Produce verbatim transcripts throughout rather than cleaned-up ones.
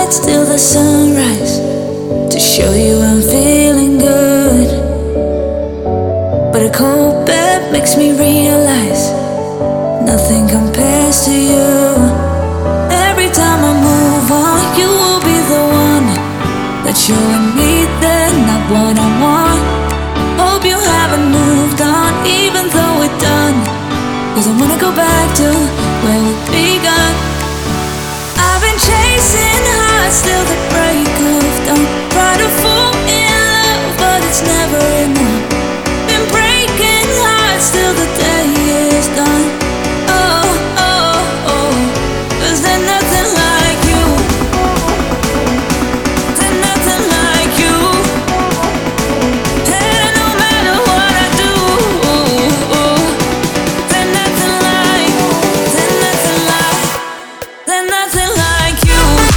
lights till the sunrise to show you I'm feeling good. But a cold bed makes me realize nothing compares to you. Every time I move on, you will be the one that's showing me they're not what I want. Hope you haven't moved on, even though we're done, 'cause I wanna go back to where we begun. I've been chasing hearts till the break of dawn. Try to fall in love, but it's never enough. Been breaking hearts till the day is done. Oh, oh, oh, 'cause there's nothing like you. There's nothing like you. And no matter what I do, there's nothing like, there's nothing like, there's nothing like you.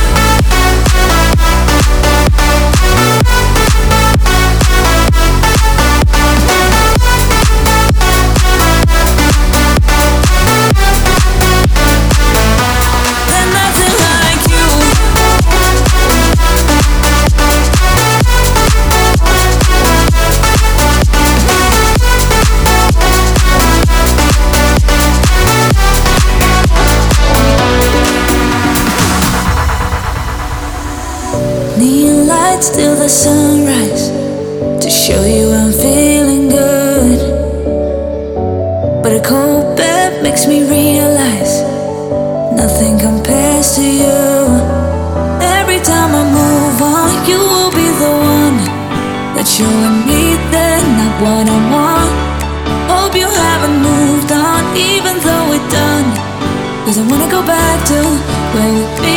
There's nothing like you. Neon lights till the sunrise to show you I'm feeling good. But a cold bed makes me realize nothing compares to you. Every time I move on, you will be the one that's showing me they're not what I want. Hope you haven't moved on, even though we're done, 'cause I wanna go back to where we began.